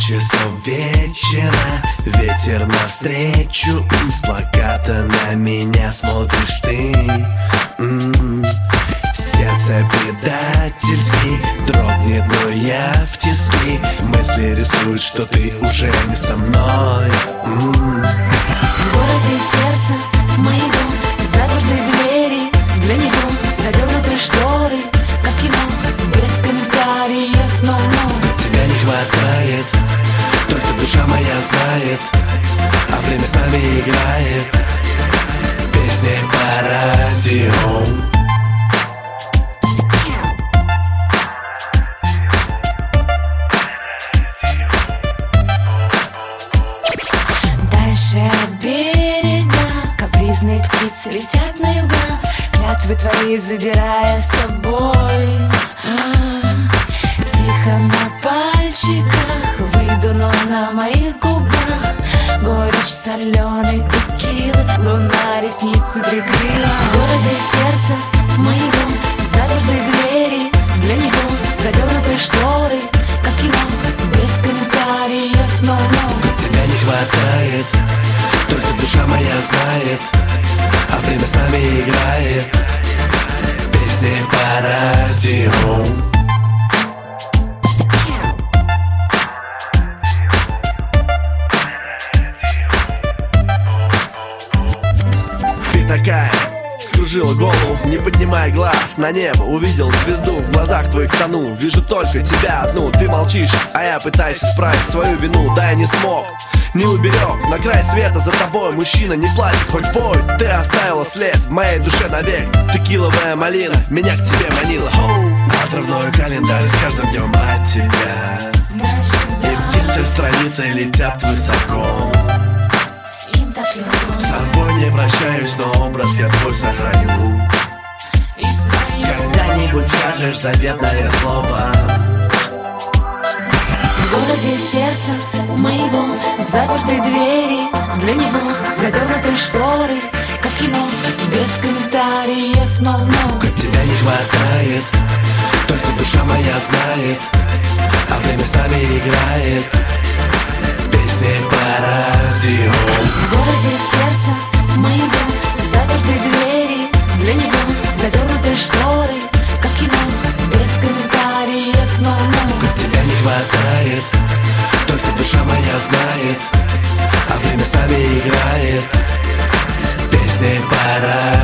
часов вечера, ветер навстречу, с плаката на меня смотришь ты. Сердце предательски дрогнет, но я в тиски. Мысли рисуют, что ты уже не со мной. В городе сердца моего заперты двери, для него задернуты шторы, как кино, без комментариев, но тебя не хватает, только душа моя знает, а время с нами играет песни по радио. Дальше от берега капризные птицы летят на юга, клятвы твои забирая с собой. Тихо на пальчиках выйду, но на моих губах горечь соленой текилы, луна ресницы прикрыла. В городе сердца моего заперты двери, для него задернуты шторы, как кино, без комментариев, но тебя не хватает, только душа моя знает, а время с нами играет песни по радио. Ты такая, вскружила голову, не поднимая глаз на небо. Увидел звезду, в глазах твоих тону. Вижу только тебя одну, ты молчишь, а я пытаюсь исправить свою вину. Да, я не смог, не уберег. На край света за тобой мужчина не плачет, хоть пой. Ты оставила след в моей душе навек. Текиловая малина меня к тебе манила. Отрывной календарь с каждым днем от тебя, и птицы страницы летят высоко. С тобой не прощаюсь, но образ я твой сохраню. Когда-нибудь скажешь заветное слово. в городе сердца моего заперты двери, для него задернуты шторы, как кино, без комментариев, но тебя не хватает, только душа моя знает, а время с нами играет песни по радио. В городе сердца моего заперты двери, для него задернуты шторы, как кино, без комментариев, но тебя не хватает, только душа моя знает, а время с нами играет песни по радио.